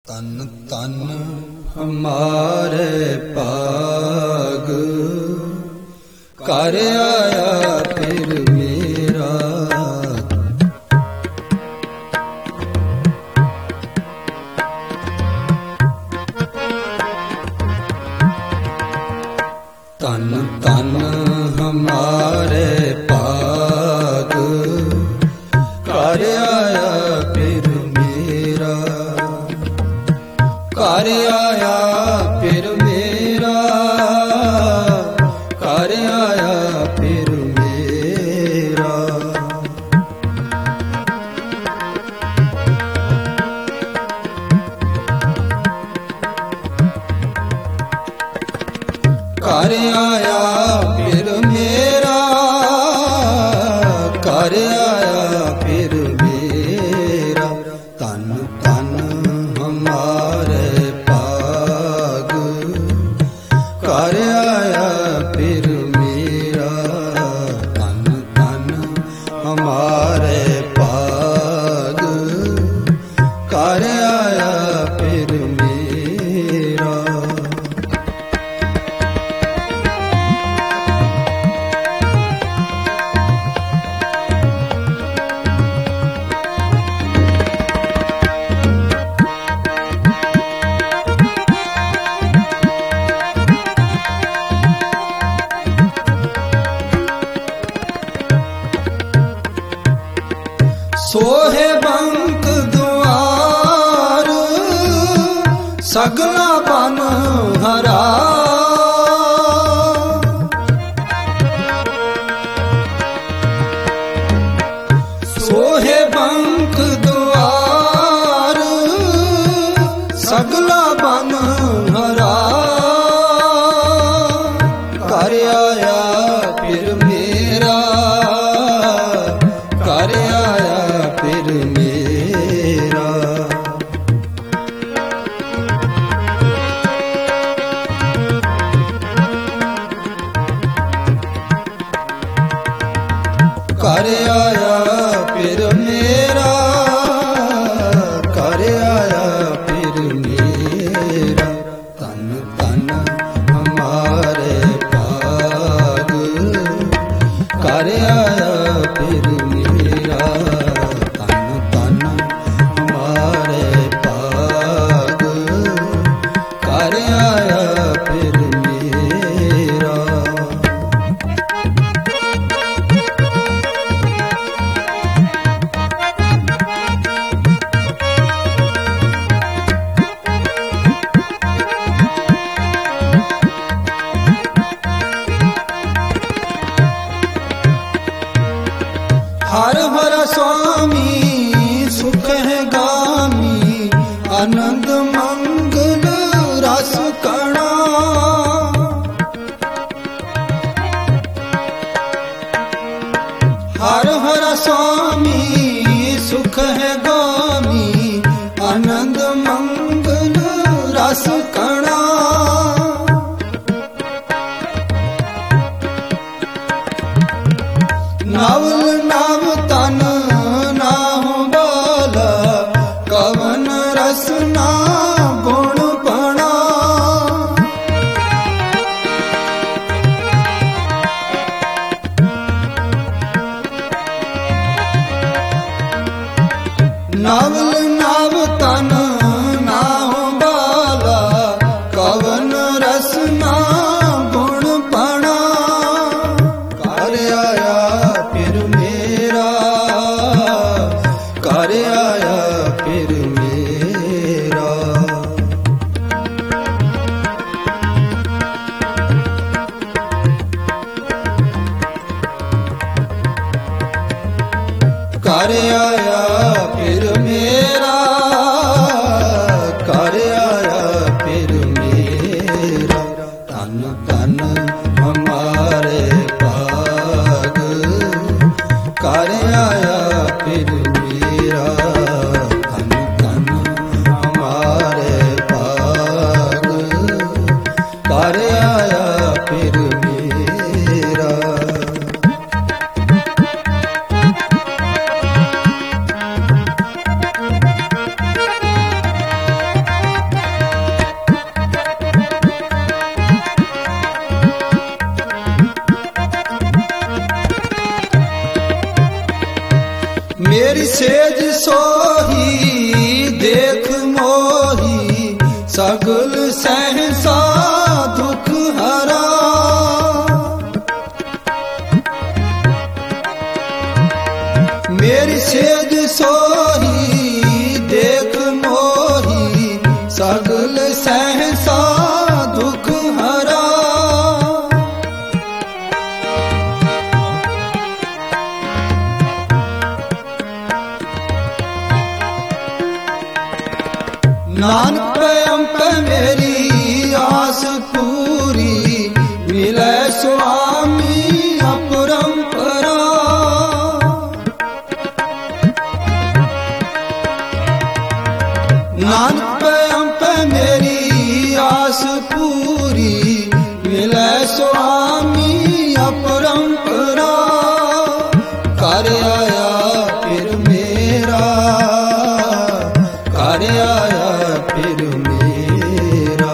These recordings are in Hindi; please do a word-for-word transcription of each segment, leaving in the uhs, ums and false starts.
तन तन हमारे पाग कर आया फिर मेरा। तन तन हमारे पाग कर आया फिर मेरा, कर आया फिर मेरा, कर आया फिर मेरा। कर आया फिर मेरा, कर आया फिर मेरा। तन तन हमारे पाग कर आया फिर मेरा। तन तन हमारे पाग कर आया फिर मेरा। सोहे बंक द्वार सगला बन हरा। सोहे बंक द्वार सगला बन हरा। कर आया फिर मेरा, कर आया फिर मेरा। कर आया फिर मेरा, कर आया फिर मेरा। तन तन हमारे पाग कर आया फिर मेरा। तन तन हमारे पाग कर आया फिर मेरा। हर हर स्वामी सुख है गामी, आनंद मंगल रस कणा। हर हर स्वामी सुख है गामी, आनंद मंगल रस कणा। नवल नव तन नाहु बाला, कवन रसना गुण बना। नवल नव तन नाहु बाला, कवन रसना गुण बना। कर आया फिर मेरा, कर आया फिर मेरा। सगल सहसा दुख हरा। नानक पैम पे मेरी आस पूरी, मिले स्वामी अपरंपरा। नानक पैम पे मेरी आस पूरी, मिले स्वामी अपरंपरा। कर आया फिर मेरा, कर आया फिर मेरा।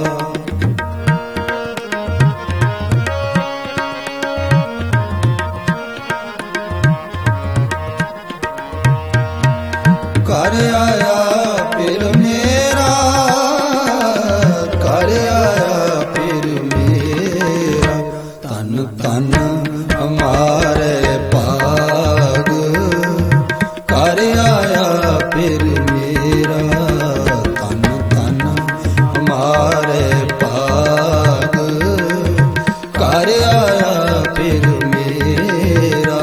कर आया फिर मेरा, कर आया फिर मेरा। तन तन हमारे पाग, कर आया फिर मेरा। तन तन हमारे पाग, कर आया फिर मेरा।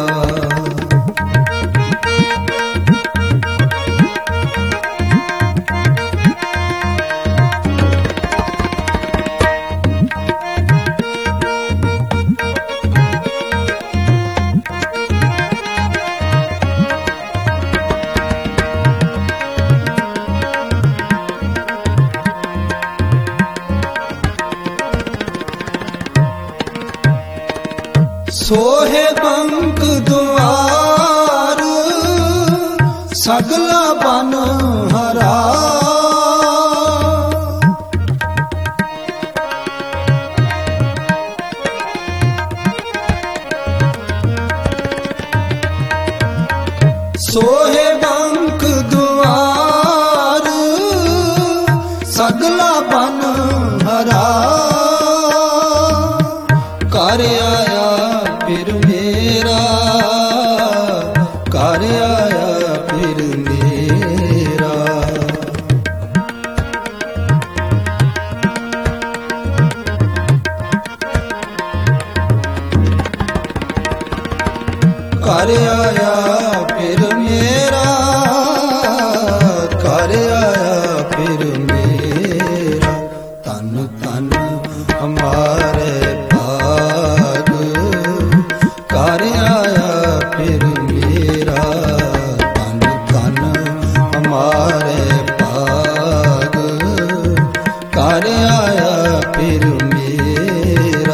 सोहे बंक द्वार, सगला बन हरा। सोहे बंक द्वार, सगला बन हरा। कर आया फिर मेरा, कर आया फिर मेरा। कर आया फिर मेरा, कर आया फिर मेरा। तन तन हमारे पाग, कर आया फिर मेरा। तन तन हमारे पाग, कर आया फिर मेरा।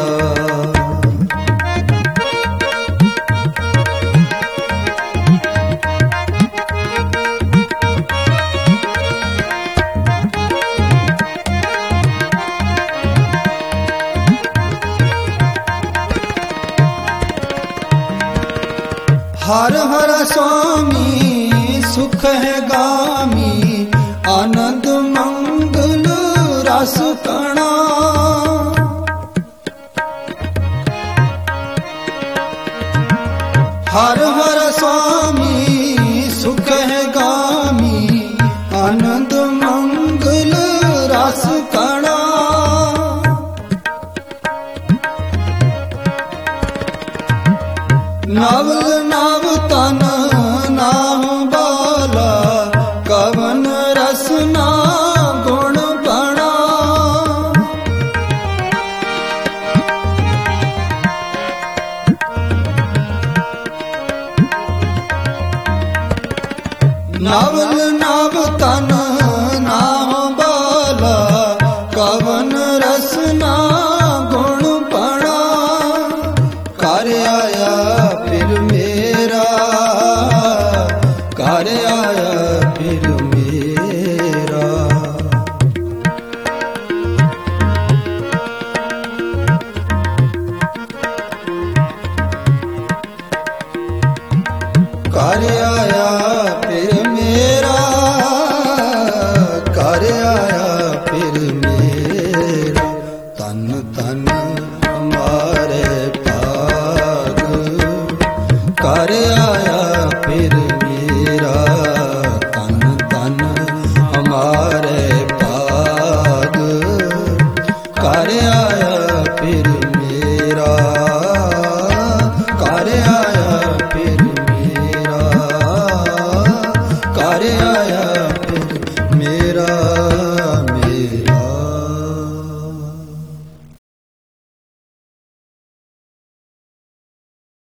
हर हर स्वामी सुख है गामी, आनंद मंगल रस कणा।